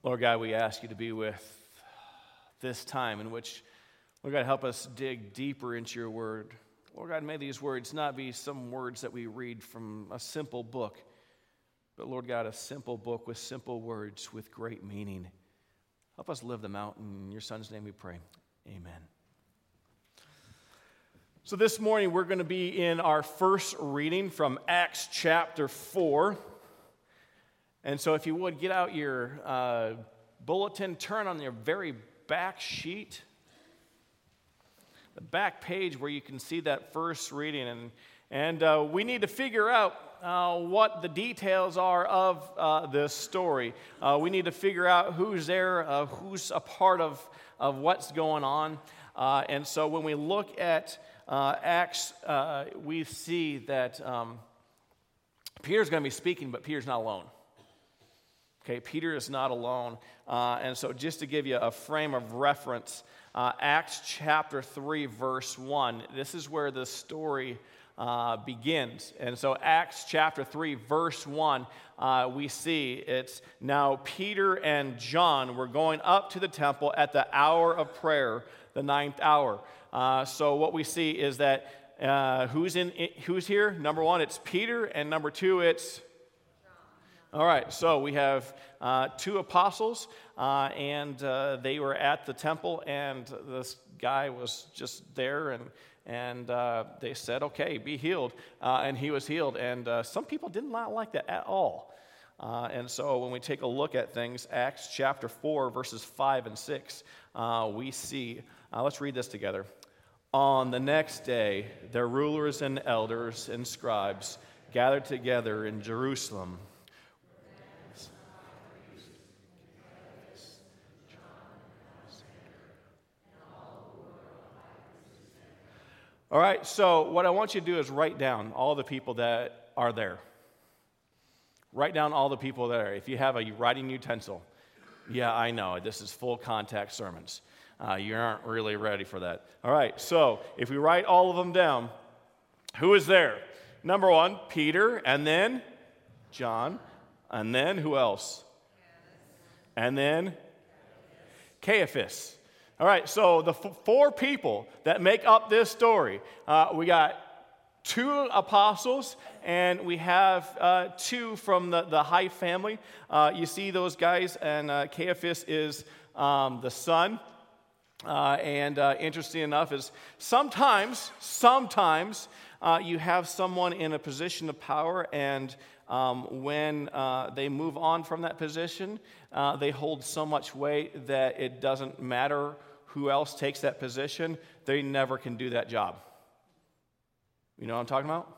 Lord God, we ask you to be with this time in which, Lord God, help us dig deeper into your word. Lord God, may these words not be some words that we read from a simple book, but Lord God, a simple book with simple words with great meaning. Help us live them out. In your Son's name we pray. Amen. So this morning we're going to be in our first reading from Acts chapter 4. And so if you would, get out your bulletin, turn on your very back sheet, the back page where you can see that first reading. And we need to figure out what the details are of this story. We need to figure out who's there, who's a part of what's going on. And so when we look at Acts, we see that Peter's going to be speaking, but Peter's not alone. Okay, Peter is not alone. And so just to give you a frame of reference, Acts chapter 3, verse 1, this is where the story begins. And so Acts chapter 3, verse 1, we see it's, "Now Peter and John were going up to the temple at the hour of prayer, the 9th hour." So what we see is that who's here? Number one, it's Peter, and number two, it's all right, so we have two apostles, and they were at the temple, and this guy was just there, and they said, "Okay, be healed," and he was healed, and some people did not like that at all. And so when we take a look at things, Acts chapter 4, verses 5 and 6, we see, let's read this together. "On the next day, their rulers and elders and scribes gathered together in Jerusalem. All right, so what I want you to do is write down all the people that are there. Write down all the people there. If you have a writing utensil, yeah, I know, this is full contact sermons. You aren't really ready for that. All right, so if we write all of them down, who is there? Number one, Peter, and then John, and then who else? And then Caiaphas. All right, so the four people that make up this story, we got two apostles, and we have two from the High family. You see those guys, and Caiaphas is the son. And interesting enough is sometimes you have someone in a position of power, and when they move on from that position, they hold so much weight that it doesn't matter who else takes that position, they never can do that job. You know what I'm talking about?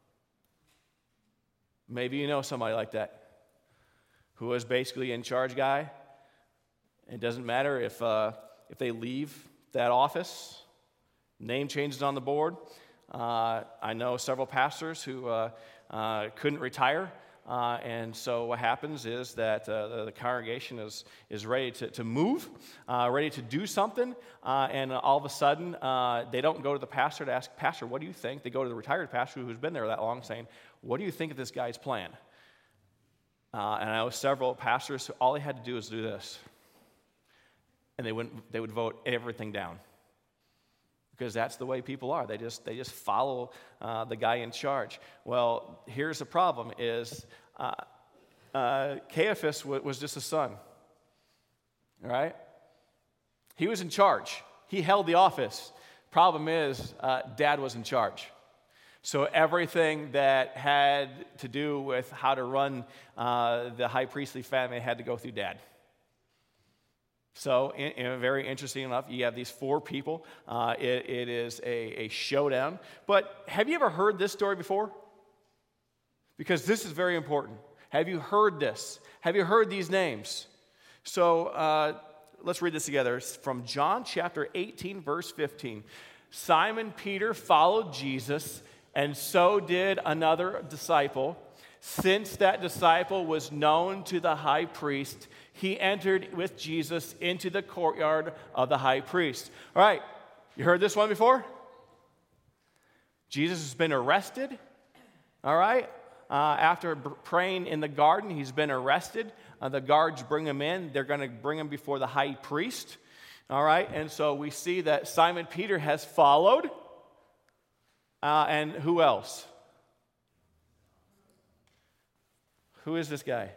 Maybe you know somebody like that, who is basically in charge guy. It doesn't matter if they leave that office, name changes on the board. I know several pastors who couldn't retire. And so what happens is that the congregation is ready to move, ready to do something, and all of a sudden they don't go to the pastor to ask, "Pastor, what do you think?" They go to the retired pastor who's been there that long saying, "What do you think of this guy's plan?" And I know several pastors who all they had to do is do this, and they would vote everything down. Because that's the way people are. They just follow the guy in charge. Well, here's the problem is Caiaphas was just a son. All right? He was in charge. He held the office. Problem is, Dad was in charge. So everything that had to do with how to run the high priestly family had to go through Dad. So, very interesting enough, you have these four people. It is a showdown. But have you ever heard this story before? Because this is very important. Have you heard this? Have you heard these names? So, let's read this together. It's from John chapter 18, verse 15. "Simon Peter followed Jesus, and so did another disciple. Since that disciple was known to the high priest, he entered with Jesus into the courtyard of the high priest." All right, you heard this one before? Jesus has been arrested, all right? after praying in the garden, he's been arrested. The guards bring him in. They're going to bring him before the high priest. All right, and so we see that Simon Peter has followed. And who else? Who is this guy?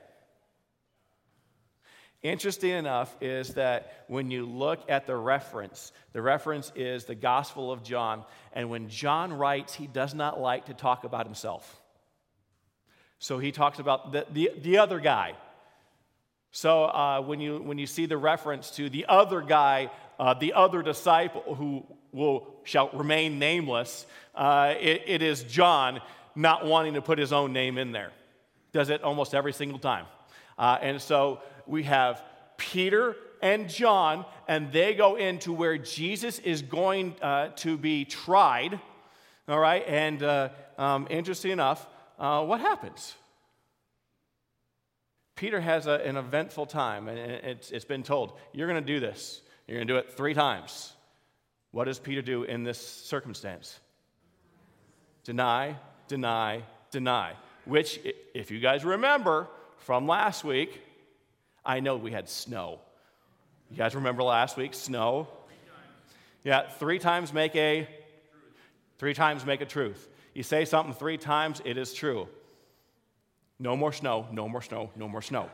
Interesting enough is that when you look at the reference is the Gospel of John. And when John writes, he does not like to talk about himself. So he talks about the other guy. So when you see the reference to the other guy, the other disciple who shall remain nameless, it is John not wanting to put his own name in there. Does it almost every single time. And so we have Peter and John, and they go into where Jesus is going to be tried. All right, and interesting enough, what happens? Peter has an eventful time, and it's been told, you're going to do this. You're going to do it 3 times. What does Peter do in this circumstance? Deny, deny, deny. Which, if you guys remember from last week, I know we had snow. You guys remember last week, snow? Yeah, 3 times make a truth. You say something 3 times, it is true. No more snow, no more snow, no more snow.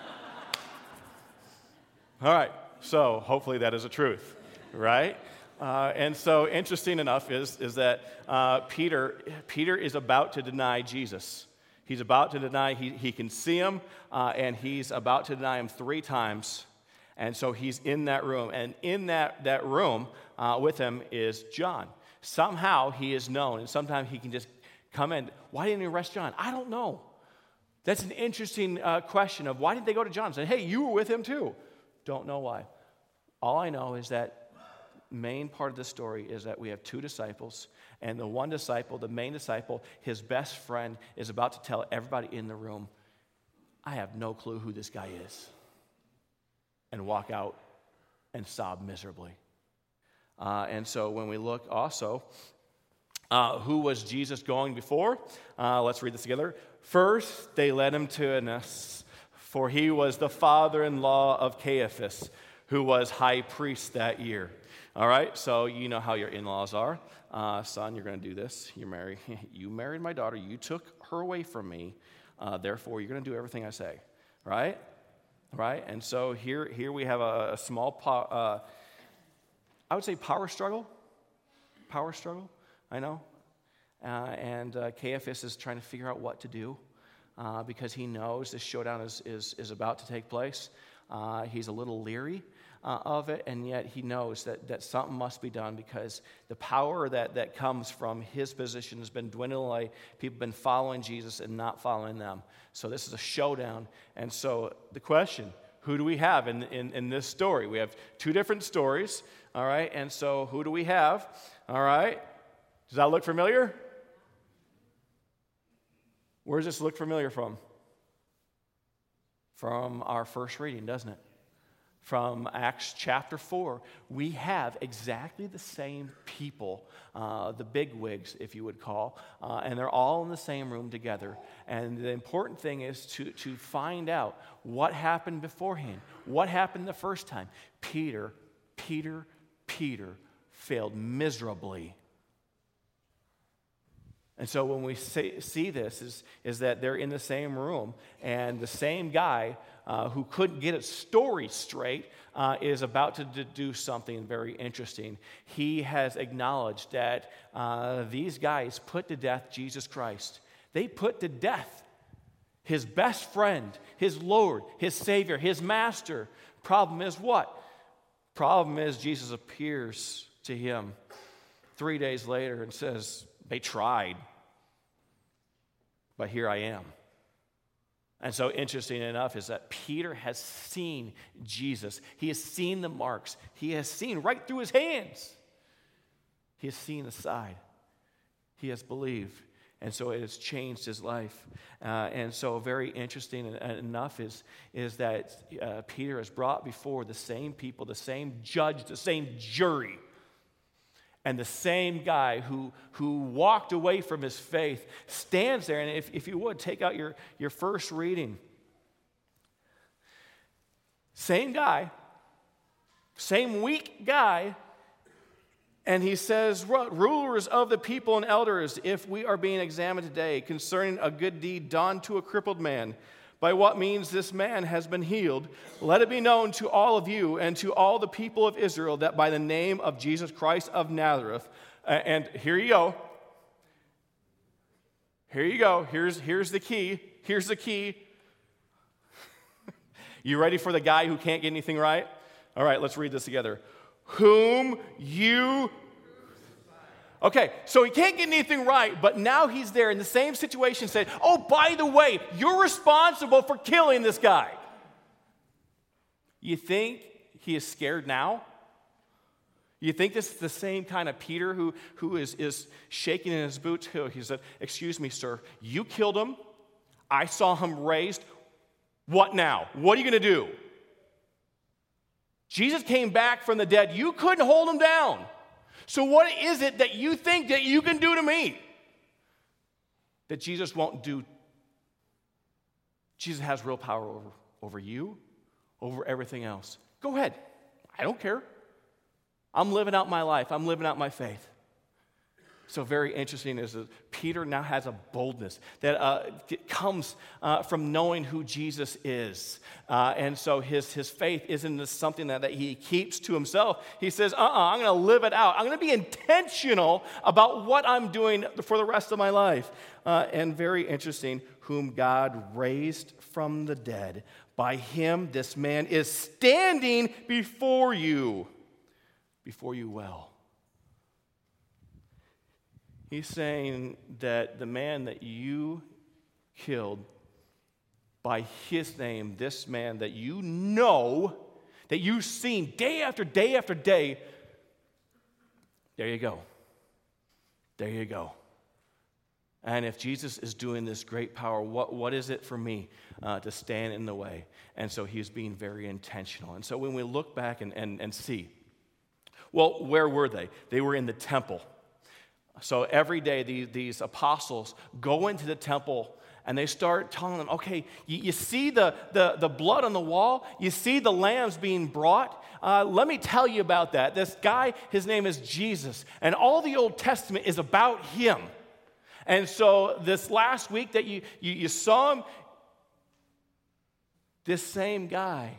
All right, so hopefully that is a truth, right? And so interesting enough is that Peter is about to deny Jesus. He's about to deny, he can see him, and he's about to deny him 3 times. And so he's in that room. And in that room with him is John. Somehow he is known, and sometimes he can just come in. Why didn't he arrest John? I don't know. That's an interesting question of why did they go to John and say, hey, you were with him too? Don't know why. All I know is that main part of the story is that we have 2 disciples, and the one disciple, the main disciple, his best friend, is about to tell everybody in the room, I have no clue who this guy is, and walk out and sob miserably. And so when we look also, who was Jesus going before? Let's read this together. First, they led him to Annas, for he was the father-in-law of Caiaphas, who was high priest that year. All right, so you know how your in-laws are. Son, you're going to do this. You married my daughter. You took her away from me. Therefore, you're going to do everything I say. Right? Right? And so here we have a small, I would say power struggle. Power struggle, I know. And Caiaphas is trying to figure out what to do because he knows this showdown is about to take place. He's a little leery of it, and yet he knows that something must be done because the power that comes from his position has been dwindling away. People have been following Jesus and not following them. So this is a showdown. And so the question, who do we have in this story? We have 2 different stories, all right? And so who do we have, all right? Does that look familiar? Where does this look familiar from? From our first reading, doesn't it? From Acts chapter 4, we have exactly the same people, the bigwigs, if you would call, and they're all in the same room together. And the important thing is to find out what happened beforehand. What happened the first time? Peter failed miserably. And so when we see this is that they're in the same room, and the same guy who couldn't get his story straight is about to do something very interesting. He has acknowledged that these guys put to death Jesus Christ. They put to death his best friend, his Lord, his Savior, his Master. Problem is what? Problem is Jesus appears to him 3 days later and says, they tried, but here I am. And so interesting enough is that Peter has seen Jesus. He has seen the marks. He has seen right through his hands. He has seen the side. He has believed. And so it has changed his life. And so very interesting enough is that Peter is brought before the same people, the same judge, the same jury. And the same guy who walked away from his faith stands there. And if you would, take out your first reading. Same guy, same weak guy. And he says, rulers of the people and elders, if we are being examined today concerning a good deed done to a crippled man, by what means this man has been healed, let it be known to all of you and to all the people of Israel that by the name of Jesus Christ of Nazareth, and here you go. Here you go. Here's the key. Here's the key. You ready for the guy who can't get anything right? All right, let's read this together. Whom you... Okay, so he can't get anything right, but now he's there in the same situation saying, oh, by the way, you're responsible for killing this guy. You think he is scared now? You think this is the same kind of Peter who is shaking in his boots? He said, excuse me, sir, you killed him. I saw him raised. What now? What are you going to do? Jesus came back from the dead. You couldn't hold him down. So what is it that you think that you can do to me that Jesus won't do? Jesus has real power over you, over everything else. Go ahead. I don't care. I'm living out my life. I'm living out my faith. So very interesting is that Peter now has a boldness that comes from knowing who Jesus is. And so his faith isn't something that he keeps to himself. He says, I'm going to live it out. I'm going to be intentional about what I'm doing for the rest of my life. And very interesting, whom God raised from the dead. By him, this man is standing before you well. He's saying that the man that you killed, by his name, this man that you know, that you've seen day after day after day, there you go. There you go. And if Jesus is doing this great power, what is it for me to stand in the way? And so he's being very intentional. And so when we look back and see, well, where were they? They were in the temple. So every day, these apostles go into the temple and they start telling them, okay, you see the blood on the wall? You see the lambs being brought? Let me tell you about that. This guy, his name is Jesus, and all the Old Testament is about him. And so this last week that you saw him, this same guy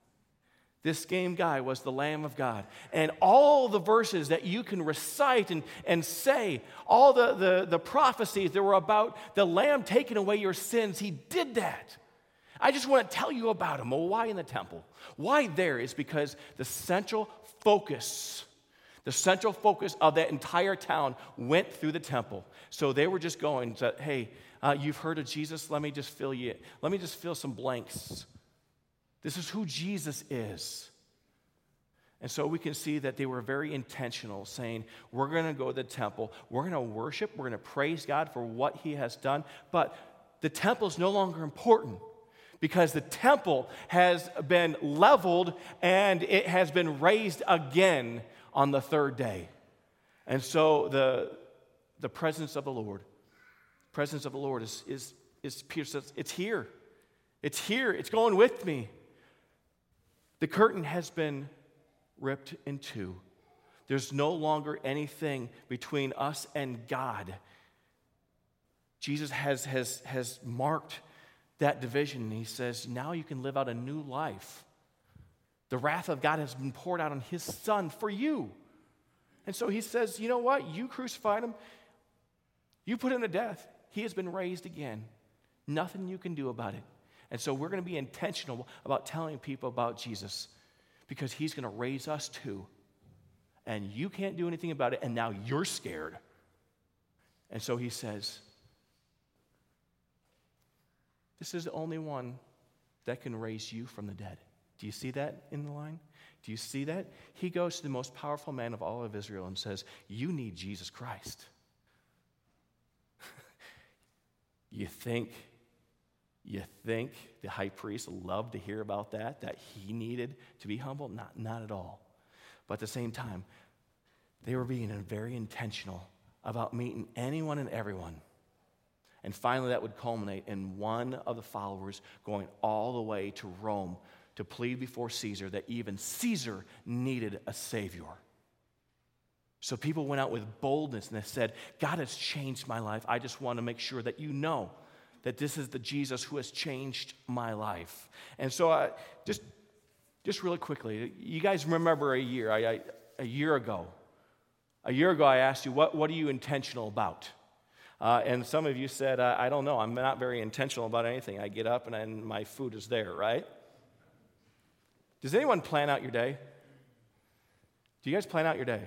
was the Lamb of God. And all the verses that you can recite and say, all the prophecies that were about the Lamb taking away your sins, he did that. I just want to tell you about him. Well, why in the temple? Why there is because the central focus of that entire town went through the temple. So they were just going, hey, you've heard of Jesus? Let me just fill you in. Let me just fill some blanks. This is who Jesus is. And so we can see that they were very intentional, saying, we're going to go to the temple, we're going to worship, we're going to praise God for what he has done, but the temple is no longer important because the temple has been leveled and it has been raised again on the third day. And so the presence of the Lord is Peter says, it's here. It's here. It's going with me. The curtain has been ripped in two. There's no longer anything between us and God. Jesus has marked that division, and he says, now you can live out a new life. The wrath of God has been poured out on his Son for you. And so he says, you know what? You crucified him. You put him to death. He has been raised again. Nothing you can do about it. And so we're going to be intentional about telling people about Jesus because he's going to raise us too. And you can't do anything about it, and now you're scared. And so he says, this is the only one that can raise you from the dead. Do you see that in the line? Do you see that? He goes to the most powerful man of all of Israel and says, you need Jesus Christ. You think the high priest loved to hear about that he needed to be humble? Not at all. But at the same time, They were being very intentional about meeting anyone and everyone. And finally, that would culminate in one of the followers going all the way to Rome to plead before Caesar that even Caesar needed a Savior. So people went out with boldness and they said, God has changed my life. I just want to make sure that you know that this is the Jesus who has changed my life. And so just really quickly, you guys remember a year ago I asked you, what are you intentional about? And some of you said, I don't know. I'm not very intentional about anything. I get up and my food is there, right? Does anyone plan out your day? Do you guys plan out your day?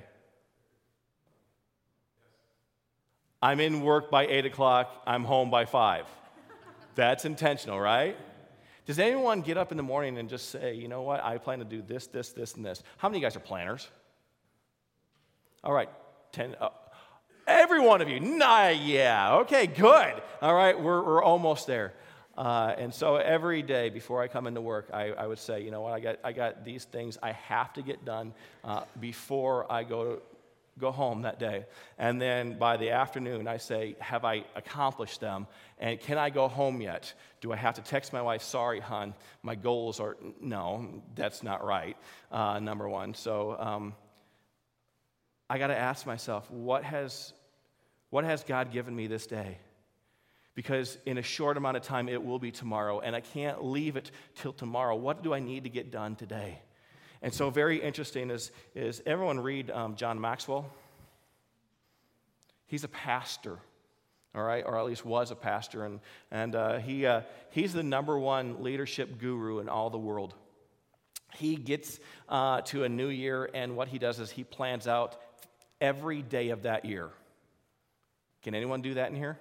I'm in work by 8 o'clock. I'm home by 5. That's intentional, right? Does anyone get up in the morning and just say, you know what? I plan to do this, this, this, and this. How many of you guys are planners? All right, 10. Every one of you. Nah, yeah. Okay, good. All right, we're almost there. And so every day before I come into work, I would say, you know what? I got these things I have to get done before I go home that day. And then by the afternoon, I say, have I accomplished them? And can I go home yet? Do I have to text my wife, sorry, hon, my goals are, no, that's not right, number one. So I got to ask myself, what has God given me this day? Because in a short amount of time, it will be tomorrow, and I can't leave it till tomorrow. What do I need to get done today? And so very interesting is everyone read John Maxwell? He's a pastor, all right, or at least was a pastor, and he's the number one leadership guru in all the world. He gets to a new year, and what he does is he plans out every day of that year. Can anyone do that in here?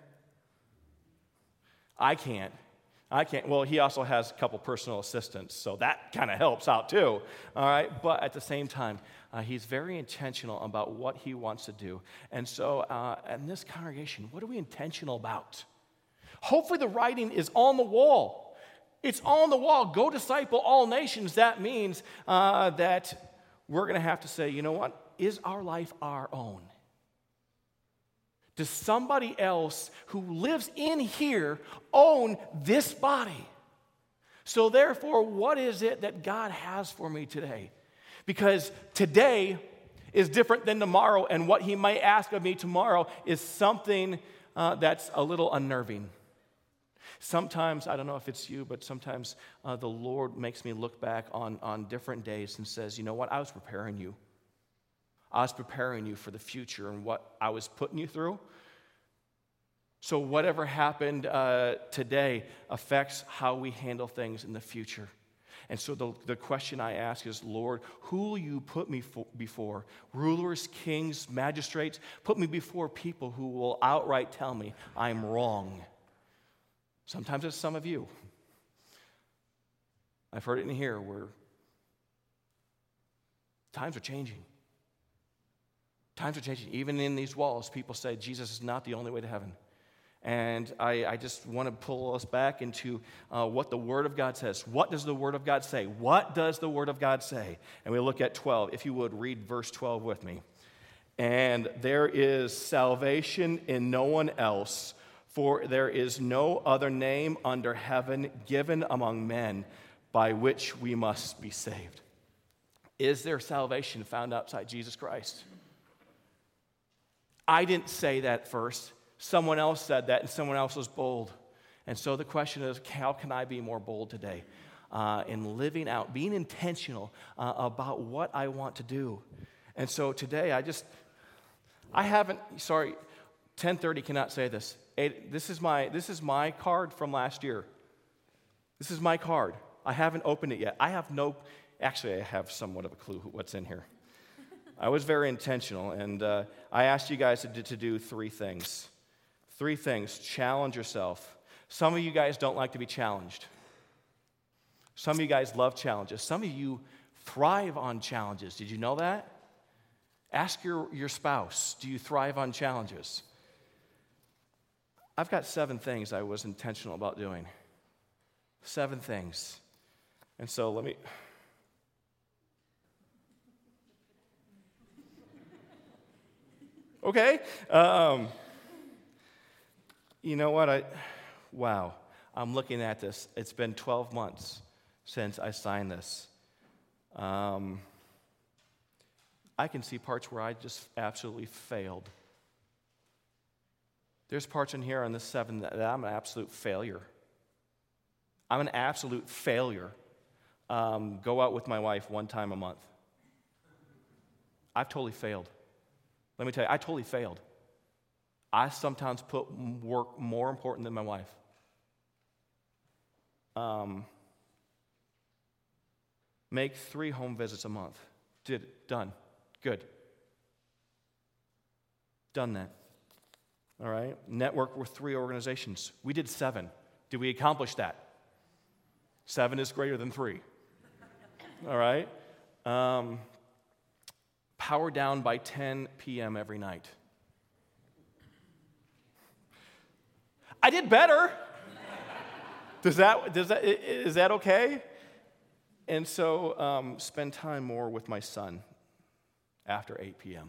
I can't. Well, he also has a couple personal assistants, so that kind of helps out too. All right, but at the same time, he's very intentional about what he wants to do. And so, in this congregation, what are we intentional about? Hopefully, the writing is on the wall. It's on the wall. Go disciple all nations. That means that we're going to have to say, you know what? Is our life our own? Does somebody else who lives in here own this body? So therefore, what is it that God has for me today? Because today is different than tomorrow, and what he might ask of me tomorrow is something that's a little unnerving. Sometimes, I don't know if it's you, but sometimes the Lord makes me look back on different days and says, you know what, I was preparing you. I was preparing you for the future and what I was putting you through. So whatever happened today affects how we handle things in the future. And so the question I ask is, Lord, who will you put me before? Rulers, kings, magistrates? Put me before people who will outright tell me I'm wrong. Sometimes it's some of you. I've heard it in here where times are changing. Times are changing. Even in these walls, people say Jesus is not the only way to heaven. And I just want to pull us back into what the Word of God says. What does the Word of God say? What does the Word of God say? And we look at 12. If you would, read verse 12 with me. And there is salvation in no one else, for there is no other name under heaven given among men by which we must be saved. Is there salvation found outside Jesus Christ? I didn't say that first. Someone else said that, and someone else was bold. And so the question is, how can I be more bold today in living out, being intentional about what I want to do? And so today, I haven't, 10:30 cannot say this. This is my card from last year. This is my card. I haven't opened it yet. I have somewhat of a clue what's in here. I was very intentional, and I asked you guys to do 3 things. 3 things. Challenge yourself. Some of you guys don't like to be challenged. Some of you guys love challenges. Some of you thrive on challenges. Did you know that? Ask your spouse, do you thrive on challenges? I've got 7 things I was intentional about doing. 7 things. And so let me... Okay? You know what? Wow. I'm looking at this. It's been 12 months since I signed this. I can see parts where I just absolutely failed. There's parts in here on this 7 that I'm an absolute failure. I'm an absolute failure. Go out with my wife 1 time a month. I've totally failed. Let me tell you, I totally failed. I sometimes put work more important than my wife. Make 3 home visits a month. Did it. Done. Good. Done that. All right? Network with 3 organizations. We did 7. Did we accomplish that? 7 is greater than 3. All right? Power down by 10 p.m. every night. I did better. Is that okay? And so spend time more with my son after 8 p.m.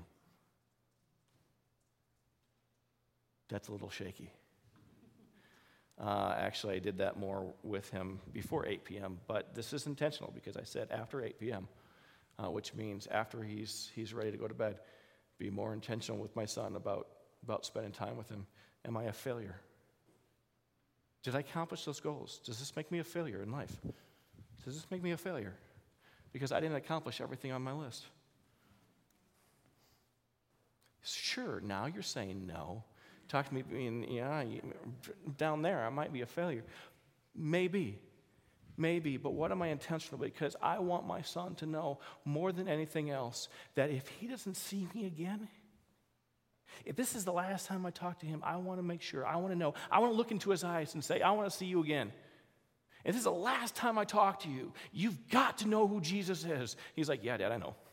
That's a little shaky. Actually, I did that more with him before 8 p.m., but this is intentional because I said after 8 p.m., which means after he's ready to go to bed, be more intentional with my son about spending time with him. Am I a failure? Did I accomplish those goals? Does this make me a failure in life? Does this make me a failure? Because I didn't accomplish everything on my list. Sure, now you're saying no. Talk to me being, down there, I might be a failure. Maybe, but what am I intentional? Because I want my son to know more than anything else that if he doesn't see me again, if this is the last time I talk to him, I want to make sure, I want to know, I want to look into his eyes and say, I want to see you again. If this is the last time I talk to you, you've got to know who Jesus is. He's like, yeah, Dad, I know.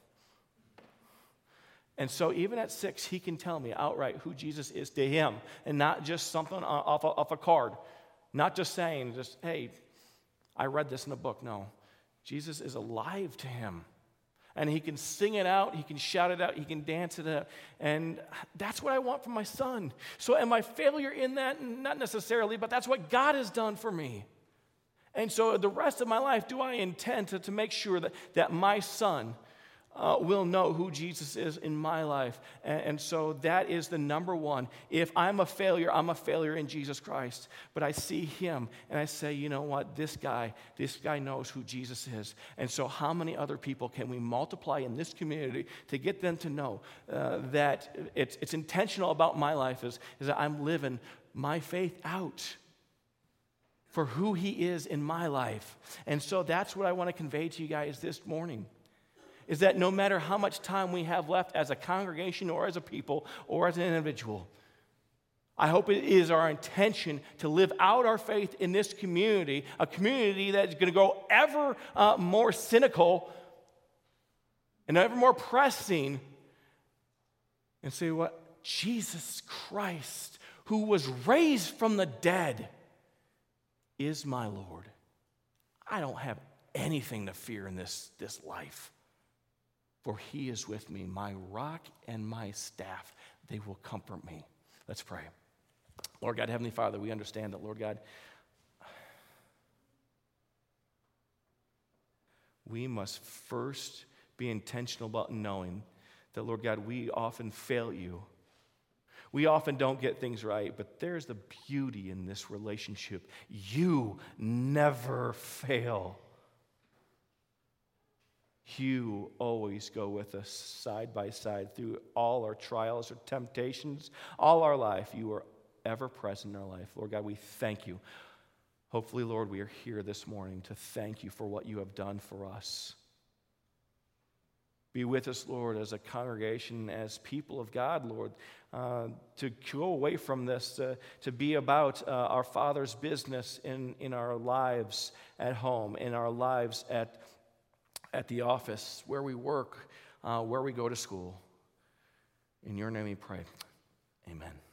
And so even at 6, he can tell me outright who Jesus is to him and not just something off a card. Not just saying, hey, I read this in a book. No, Jesus is alive to him. And he can sing it out, he can shout it out, he can dance it out. And that's what I want from my son. So am I a failure in that? Not necessarily, but that's what God has done for me. And so the rest of my life, do I intend to make sure that my son will know who Jesus is in my life. And so that is the number one. If I'm a failure in Jesus Christ. But I see him and I say, you know what, this guy knows who Jesus is. And so how many other people can we multiply in this community to get them to know that it's intentional about my life is that I'm living my faith out for who he is in my life. And so that's what I want to convey to you guys this morning. Is that no matter how much time we have left as a congregation or as a people or as an individual, I hope it is our intention to live out our faith in this community, a community that is going to go ever more cynical and ever more pressing, and say what? Jesus Christ, who was raised from the dead, is my Lord. I don't have anything to fear in this life. For he is with me, my rock and my staff, they will comfort me. Let's pray. Lord God, Heavenly Father, we understand that, Lord God, we must first be intentional about knowing that, Lord God, we often fail you. We often don't get things right, but there's the beauty in this relationship. You never fail. You always go with us side by side through all our trials or temptations, all our life. You are ever present in our life. Lord God, we thank you. Hopefully, Lord, we are here this morning to thank you for what you have done for us. Be with us, Lord, as a congregation, as people of God, Lord, to go away from this, to be about our Father's business in our lives at home, in our lives at the office, where we work, where we go to school. In your name we pray. Amen.